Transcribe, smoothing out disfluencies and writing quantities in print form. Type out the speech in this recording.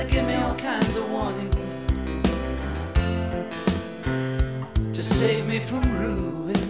they give me all kinds of warnings to save me from ruin.